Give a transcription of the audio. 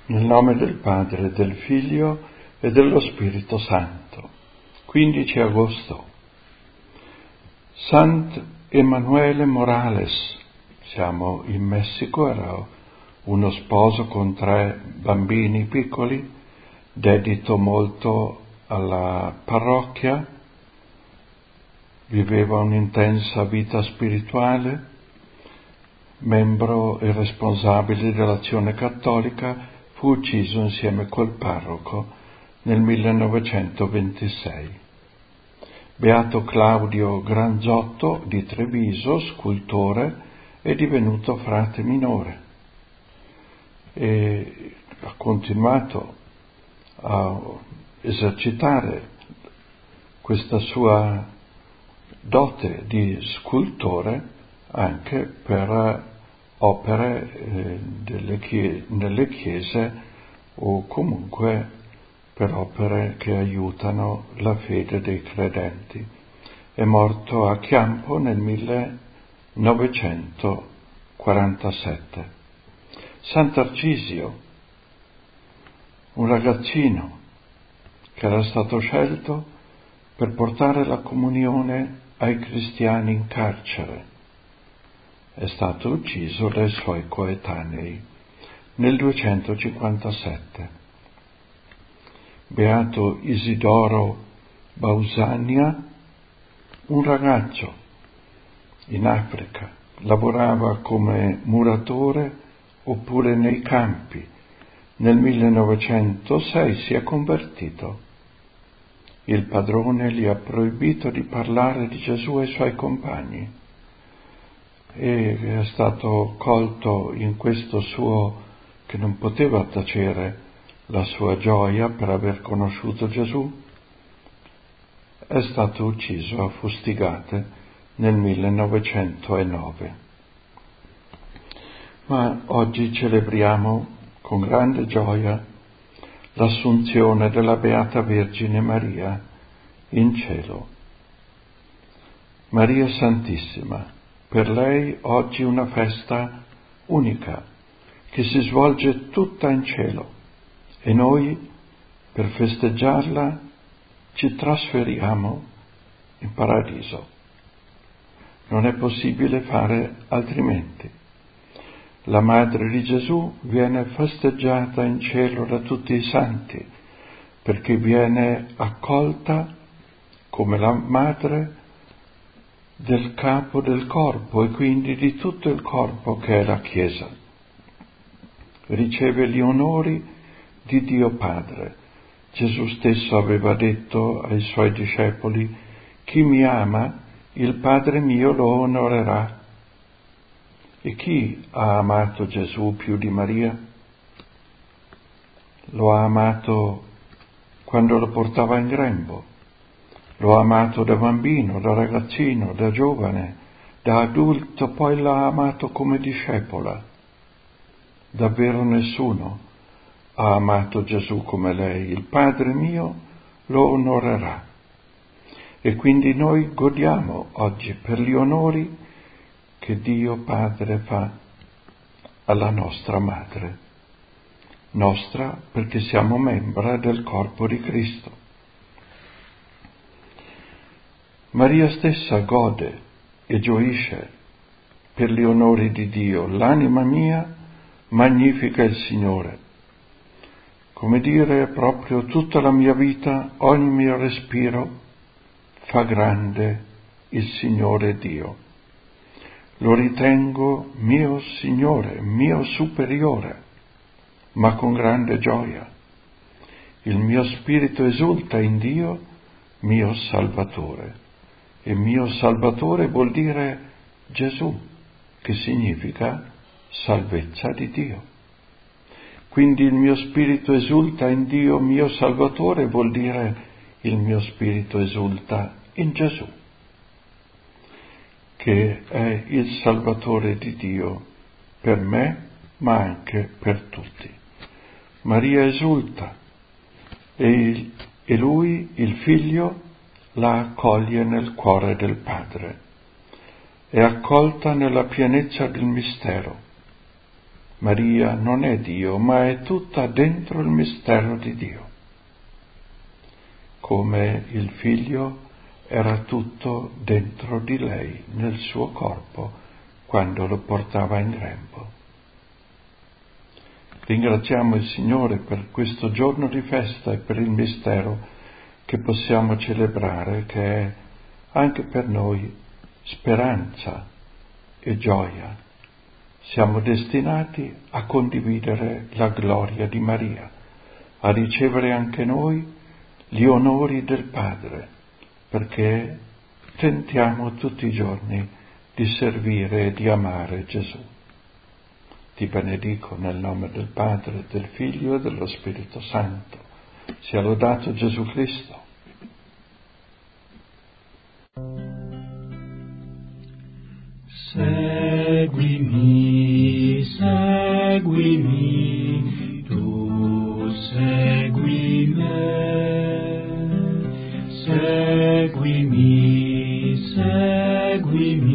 Nel nome del Padre, del Figlio e dello Spirito Santo. 15 agosto. Sant'Emanuele Morales. Siamo in Messico, era uno sposo con 3 bambini piccoli, dedito molto alla parrocchia, viveva un'intensa vita spirituale, membro e responsabile dell'Azione Cattolica. Fu ucciso insieme col parroco nel 1926. Beato Claudio Grangiotto di Treviso, scultore, è divenuto frate minore e ha continuato a esercitare questa sua dote di scultore anche per opere nelle chiese o comunque per opere che aiutano la fede dei credenti. È morto a Chiampo nel 1947. Sant'Arcisio, un ragazzino che era stato scelto per portare la comunione ai cristiani in carcere, è stato ucciso dai suoi coetanei nel 257. Beato Isidoro Pausania, un ragazzo in Africa, lavorava come muratore oppure nei campi. Nel 1906 si è convertito. Il padrone gli ha proibito di parlare di Gesù ai suoi compagni e è stato colto in questo suo, che non poteva tacere la sua gioia per aver conosciuto Gesù. È stato ucciso a fustigate nel 1909. Ma oggi celebriamo con grande gioia l'assunzione della Beata Vergine Maria in cielo. Maria Santissima, per lei oggi una festa unica che si svolge tutta in cielo e noi, per festeggiarla, ci trasferiamo in paradiso. Non è possibile fare altrimenti. La Madre di Gesù viene festeggiata in cielo da tutti i santi perché viene accolta come la Madre del capo del corpo e quindi di tutto il corpo che è la Chiesa. Riceve gli onori di Dio Padre. Gesù stesso aveva detto ai suoi discepoli: chi mi ama, il Padre mio lo onorerà. E chi ha amato Gesù più di Maria? Lo ha amato quando lo portava in grembo. Lo ha amato da bambino, da ragazzino, da giovane, da adulto, poi l'ha amato come discepola. Davvero nessuno ha amato Gesù come lei. Il Padre mio lo onorerà. E quindi noi godiamo oggi per gli onori che Dio Padre fa alla nostra Madre. Nostra perché siamo membra del corpo di Cristo. Maria stessa gode e gioisce per gli onori di Dio. L'anima mia magnifica il Signore. Come dire, proprio tutta la mia vita, ogni mio respiro, fa grande il Signore Dio. Lo ritengo mio Signore, mio superiore, ma con grande gioia. Il mio spirito esulta in Dio, mio Salvatore. E mio Salvatore vuol dire Gesù, che significa salvezza di Dio. Quindi il mio spirito esulta in Dio, mio Salvatore, vuol dire il mio spirito esulta in Gesù, che è il Salvatore di Dio per me, ma anche per tutti. Maria esulta e Lui, il Figlio, la accoglie nel cuore del Padre. È accolta nella pienezza del mistero. Maria non è Dio, ma è tutta dentro il mistero di Dio. Come il Figlio era tutto dentro di lei, nel suo corpo, quando lo portava in grembo. Ringraziamo il Signore per questo giorno di festa e per il mistero che possiamo celebrare, che è anche per noi speranza e gioia. Siamo destinati a condividere la gloria di Maria, a ricevere anche noi gli onori del Padre, perché tentiamo tutti i giorni di servire e di amare Gesù. Ti benedico nel nome del Padre, del Figlio e dello Spirito Santo. Sia lodato Gesù Cristo. Seguimi, seguimi, tu segui me. Seguimi, seguimi.